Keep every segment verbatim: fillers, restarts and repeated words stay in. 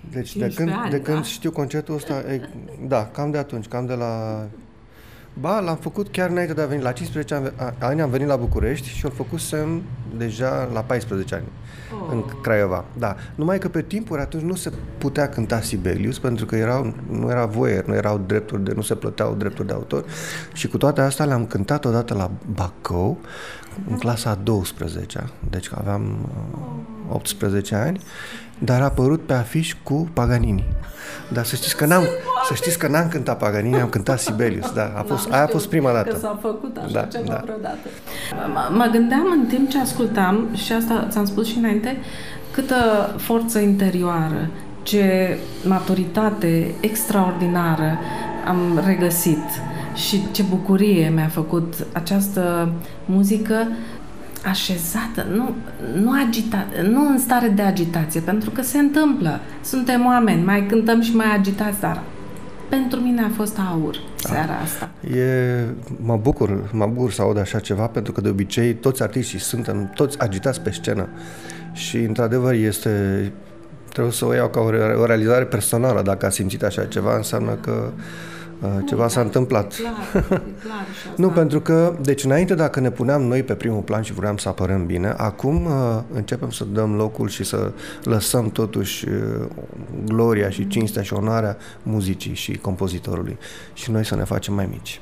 Deci de când, ani, de când da? știu concertul ăsta, e, da, cam de atunci, cam de la... Ba, l-am făcut chiar înainte de a veni. La cincisprezece ani, ani am venit la București și o făcusem deja la paisprezece ani, oh. în Craiova. Da. Numai că pe timpuri atunci nu se putea cânta Sibelius, pentru că erau, nu era voie, nu erau drepturi de, nu se plăteau drepturi de autor. Și cu toate astea le-am cântat odată la Bacău, în clasa a douăsprezecea, deci aveam optsprezece ani, dar a apărut pe afiș cu Paganini. Dar să știți că n-am, să știți că n-am cântat Paganini, am cântat Sibelius. Da, a fost, aia a fost prima dată. Că s-a făcut așa da, ceva da. vreodată. M- mă gândeam în timp ce ascultam, și asta ți-am spus și înainte, câtă forță interioară, ce maturitate extraordinară am regăsit și ce bucurie mi-a făcut această muzică așezată, nu, nu agitată, nu în stare de agitație, pentru că se întâmplă. Suntem oameni, mai cântăm și mai agitați, dar pentru mine a fost aur seara asta. E, mă bucur, mă bucur să aud așa ceva, pentru că de obicei toți artiștii suntem toți agitați pe scenă și într-adevăr este, trebuie să o iau ca o, o realizare personală. Dacă a simțit așa ceva, înseamnă că Uh, ceva nu, s-a întâmplat. E clar, e clar nu, pentru că, deci înainte, dacă ne puneam noi pe primul plan și vreau să apărăm bine, acum uh, începem să dăm locul și să lăsăm totuși uh, gloria și cinstea și onoarea muzicii și compozitorului și noi să ne facem mai mici.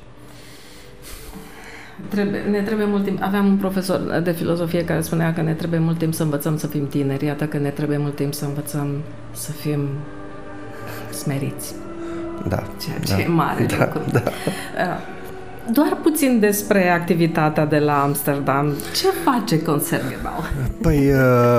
Trebuie, ne trebuie mult timp. Aveam un profesor de filozofie care spunea că ne trebuie mult timp să învățăm să fim tineri. Iată că ne trebuie mult timp să învățăm să fim smeriți. Da. Ceea da, ce e mare da, lucru. Da. Doar puțin despre activitatea de la Amsterdam. Ce face Concertgebouw? Păi,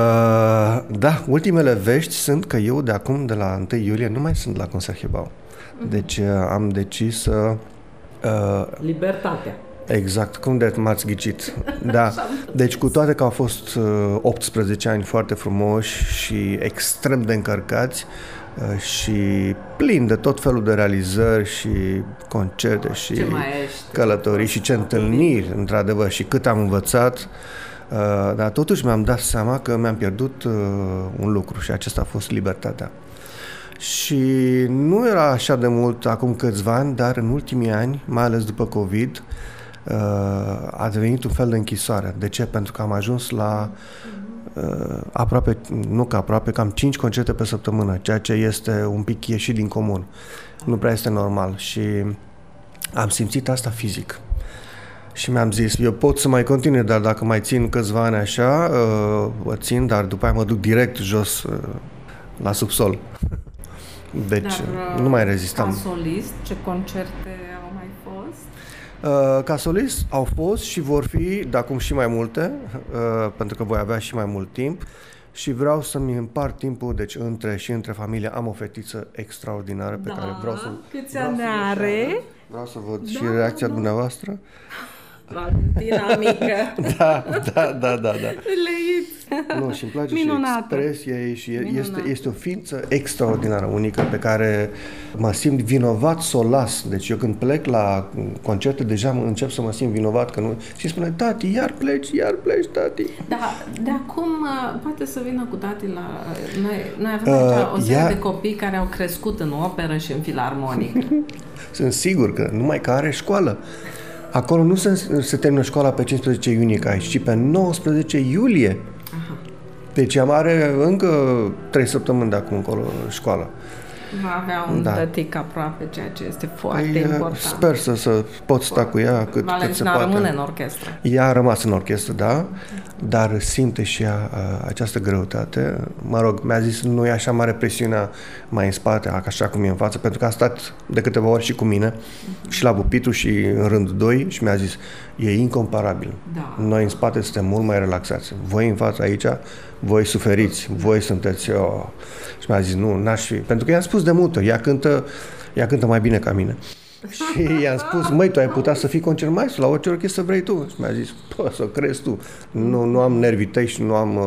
da, ultimele vești sunt că eu de acum, de la întâi iulie, nu mai sunt la Concertgebouw. Deci am decis să... Uh, Libertatea. Exact, cum de m-ați ghicit. Da. Deci cu toate că au fost uh, optsprezece ani foarte frumoși și extrem de încărcați, și plin de tot felul de realizări și concerte și călătorii și ce întâlniri, într-adevăr, și cât am învățat, dar totuși mi-am dat seama că mi-am pierdut un lucru și acesta a fost libertatea. Și nu era așa de mult acum câțiva ani, dar în ultimii ani, mai ales după COVID, a devenit un fel de închisoare. De ce? Pentru că am ajuns la aproape, nu că aproape, cam cinci concerte pe săptămână, ceea ce este un pic ieșit din comun. Nu prea este normal și am simțit asta fizic. Și mi-am zis, eu pot să mai continui, dar dacă mai țin câțiva ani așa, o țin, dar după aia mă duc direct jos la subsol. Deci dar, nu mai rezistam. Ca solist, ce concerte au mai fost? Uh, ca solist au fost și vor fi, de acum și mai multe, uh, pentru că voi avea și mai mult timp și vreau să-mi împart timpul, deci între și între familie. Am o fetiță extraordinară pe da, care vreau să... Câți ani are? Vreau să văd da, și reacția da. dumneavoastră. Valentina mică. Da, da, da, da, da. Leit. Nu, și îmi place Minunată. și expresia ei și este, este o ființă extraordinară, unică, pe care mă simt vinovat să o las. Deci eu când plec la concerte, deja încep să mă simt vinovat că nu... Și spune, tati, iar pleci, iar pleci, tati. Da, de acum poate să vină cu tati la... Noi, noi avem aici uh, o serie ea... de copii care au crescut în operă și în filarmonic. Sunt sigur că numai că are școală. Acolo nu se, se termină școala pe cincisprezece iunie ca aici, ci pe nouăsprezece iulie. Aha. Deci am are încă trei săptămâni de acum încolo școală. Va avea un da. tătic aproape, ceea ce este foarte păi, important. Sper să, să pot sta cu ea cât, cât se poate. rămâne în orchestră. Ea a rămas în orchestră, da, dar simte și ea a, această greutate. Mă rog, mi-a zis, nu e așa mare presiunea mai în spate, așa cum e în față, pentru că a stat de câteva ori și cu mine, uh-huh. și la pupitru și în rândul doi și mi-a zis, e incomparabil. Da. Noi în spate suntem mult mai relaxați. Voi în față aici, voi suferiți, voi sunteți... Oh. Și mi-a zis, nu, n-aș fi... Pentru că i-am spus de multe, ea cântă, ea cântă mai bine ca mine. Și i-am spus, măi, tu ai putea să fii concertmaestru la orice orchestră vrei tu. Și mi-a zis, pă, să crezi tu. Nu, nu am nervii tăi și nu am... Uh,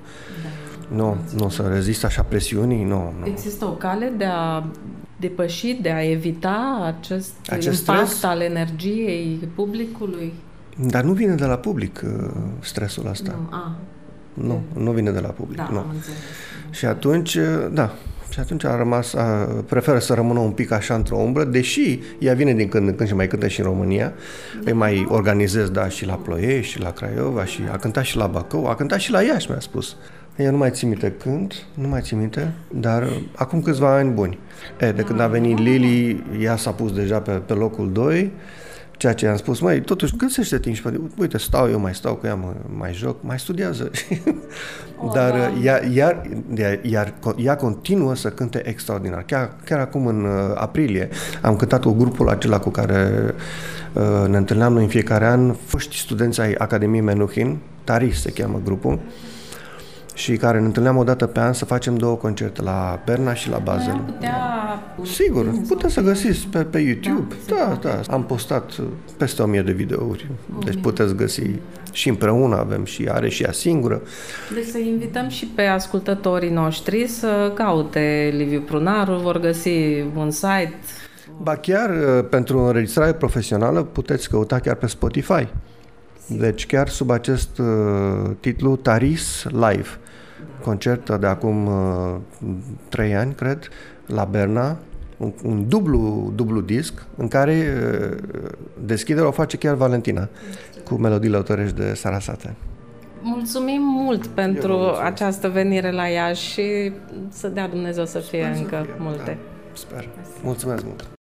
da. Nu, nu să rezist așa presiunii, nu, nu. Există o cale de a depăși, de a evita acest, acest impact stres? Al energiei publicului? Dar nu vine de la public uh, stresul ăsta. Nu, a. Nu, nu vine de la public. Da, nu. am înțeles. Și atunci, da, Și atunci a rămas, a, preferă să rămână un pic așa într-o umbră, deși ea vine din când în când și mai cântă și în România. Îi mai organizez, da, și la Ploiești, și la Craiova, și a cântat și la Bacău, a cântat și la Iași, mi-a spus. Eu nu mai țin minte când, nu mai țin minte, dar acum câțiva ani buni. E, de când a venit Lili, ea s-a pus deja pe, pe locul doi, ceea ce i-am spus, măi, totuși găsește timp și pe, uite, stau eu, mai stau cu ea, mă, mai joc, mai studiază. Oh, dar da. ea, ea, ea, ea, ea continuă să cânte extraordinar. Chiar, chiar acum în aprilie am cântat cu grupul acela cu care uh, ne întâlneam noi în fiecare an, foști studenți ai Academiei Menuhin, Taris se cheamă grupul, și care ne întâlneam o dată pe an să facem două concerte, la Berna și la Basel. Putea... Sigur, puteți să găsiți pe, pe YouTube. Da, da, da. Am postat peste o mie de videouri. Deci puteți găsi și împreună, avem și are și ea singură. Deci să invităm și pe ascultătorii noștri să caute Liviu Prunaru, vor găsi un site. Ba chiar pentru înregistrare profesională puteți căuta chiar pe Spotify. Deci chiar sub acest uh, titlu Taris Live. Concert de acum uh, trei ani, cred, la Berna, un, un dublu, dublu disc în care uh, deschiderea o face chiar Valentina cu melodiile autorești de Sarasate. Mulțumim mult pentru această venire la Iași și să dea Dumnezeu să fie Sper încă să fie, multe. Da, sper. Mulțumesc mult!